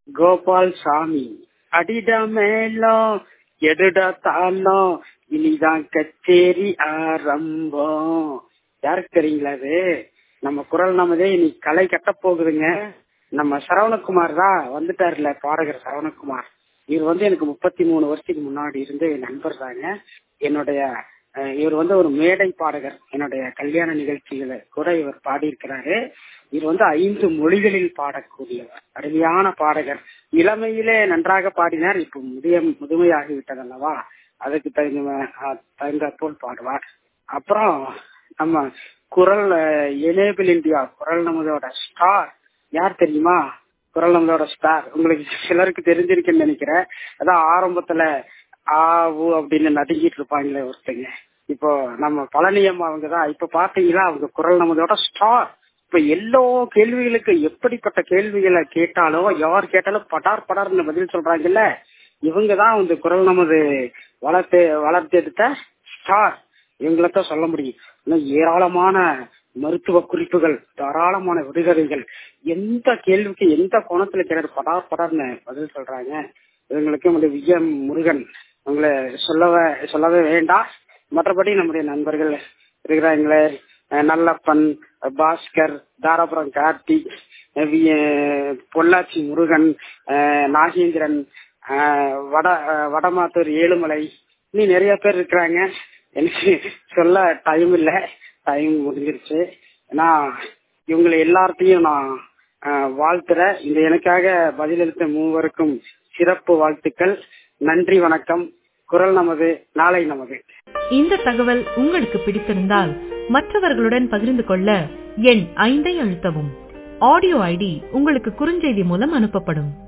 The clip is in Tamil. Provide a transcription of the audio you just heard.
கோபால் சாமி. அடிடா மேளம் எடுடா தாளம் இனிதான் கச்சேரி ஆரம்பம். யாருக்கு தெரியுங்களா அது? நம்ம குரல் நமதே இன்னைக்கு களை கட்ட போகுதுங்க. நம்ம சரவணகுமார் தான் வந்துட்டாருல, பாடகர் சரவணகுமார். இவர் எனக்கு 33 வருஷத்துக்கு முன்னாடி இருந்து நண்பர் தாங்க. என்னுடைய இவர் ஒரு மேடை பாடகர். என்னுடைய கல்யாண நிகழ்ச்சிகளை கூட இவர் பாடியிருக்கிறாரு. இவர் 5 மொழிகளில் பாடக்கூடியவர், அருமையான பாடகர். இளமையிலே நன்றாக பாடினார். இப்ப முதுமையாகி விட்டது அல்லவா, அதுக்கு தகுந்த போல் பாடுவார். அப்புறம் நம்ம குரல் எனேபிள் இந்தியா, குரல் நமதோட ஸ்டார் யார் தெரியுமா? குரல் நம்மளோட ஸ்டார் உங்களுக்கு சிலருக்கு தெரிஞ்சிருக்குன்னு நினைக்கிறேன். அதான் ஆரம்பத்துல ஆவு அப்படின்னு நடுங்கிட்டு இருப்பாங்களே ஒருத்தங்க. இப்போ நம்ம பழனியம்மா அவங்கதான். இப்ப பாத்தீங்களா, அவங்க குரல் நம்மளோட ஸ்டார். இப்ப எல்லா கேள்விகளுக்கு எப்படிப்பட்ட கேள்விகளை கேட்டாலும், யார் கேட்டாலும் படார் படார்னு பதில் சொல்றாங்கல்ல, இவங்கதான் குரல் நமது வளர்த்தெடுத்த ஸ்டார். இவங்களத்தான் சொல்ல முடியும். இன்னும் ஏராளமான மருத்துவ குறிப்புகள், தாராளமான விடுகதைகள், எந்த கேள்விக்கு எந்த கோணத்துல கேட்டு படார் படார்னு பதில் சொல்றாங்க. இவங்களுக்கு விஜயம் முருகன் உங்களை சொல்லவே வேண்டாம். மற்றபடி நம்முடைய நண்பர்கள் இருக்கிறாங்களே, நல்லப்பன், பாஸ்கர், தாராபுரம் கார்த்திக், பொள்ளாச்சி முருகன், நாகேந்திரன், வடமாத்தூர் ஏழுமலை, இன்னும் நிறைய பேர் இருக்கிறாங்க. எனக்கு சொல்ல டைம் இல்லை, டைம் முடிஞ்சிருச்சு. ஏன்னா இவங்களை எல்லாத்தையும் நான் வாழ்த்துறேன். இந்த எனக்காக பதிலளித்த மூவருக்கும் சிறப்பு வாழ்த்துக்கள். நன்றி, வணக்கம். குரல் நமது, நாளை நமது. இந்த தகவல் உங்களுக்கு பிடித்திருந்தால் மற்றவர்களுடன் பகிர்ந்து கொள்ள எண் 5 அழுத்தவும். ஆடியோ ஐடி உங்களுக்கு குறுஞ்செய்தி மூலம் அனுப்பப்படும்.